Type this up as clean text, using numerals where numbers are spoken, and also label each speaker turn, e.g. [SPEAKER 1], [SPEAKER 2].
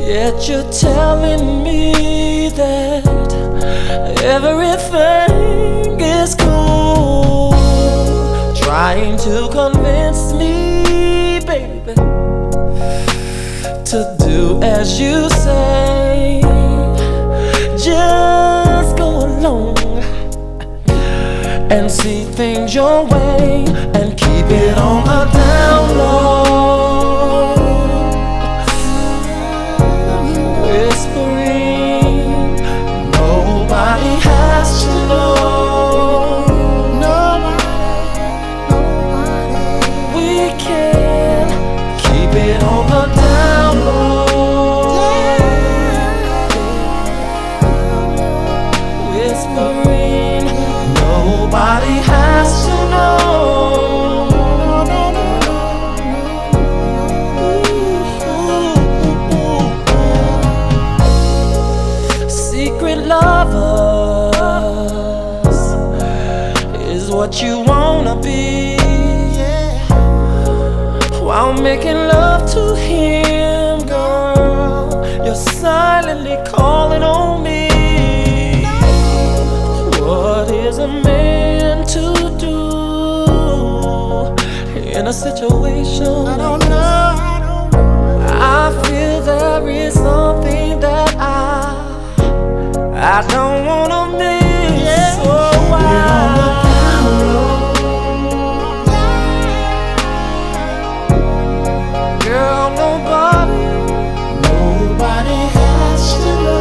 [SPEAKER 1] Yet you're telling me that everything is cool, trying to convince me, baby, to do as you say. Just go along and see things your way and keep it on the down low. Whispering, nobody has to know. We can keep it on the down low. Whispering, nobody has to know. Secret lovers is what you wanna be, while making love to him, girl, you're silently calling on me. What is a man to do in a situation? I don't know. I feel there is something that I don't wanna miss. So girl, nobody has to know.